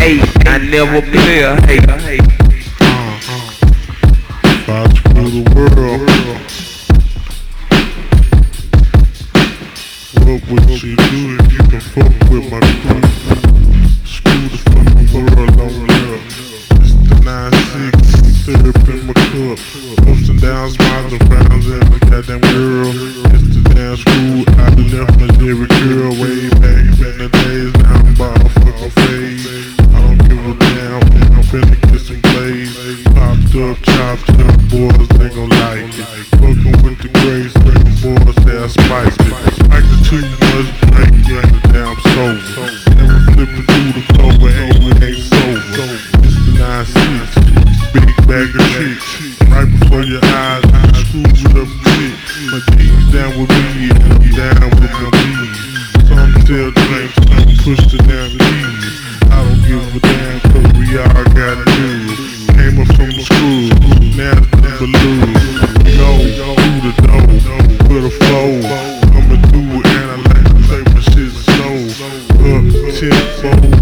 hate, I never play a hate. If I screw the world, what would you do if you can fuck with my crew? Screw the fucking world on up. It's the 9-6, syrup in my cup. Ups and downs, smiles and frowns at my goddamn girl. It's the damn screw, I done left my every girl way back in the days. Now I'm about to fucking fade. I don't give a damn, I'm finna get some plays. Popped up, chopped up, boys, they gon' like it. Fucking with the grace, them boys, they are spiced it. Spiked it too much, drink, and the damn sober. Never flipping through the clover, ain't sober. It's the 9-6, big bag of shit. Right before your eyes, I screw it up shit. My G's down with me, and I'm down with my G's. Some still drink, some push the damn keys. I don't give a damn, cause we all got news. Came up from the school, now it's the balloon. Go through the door, with a flow. Coming through and I like to say my shit slow. Up, 10-4.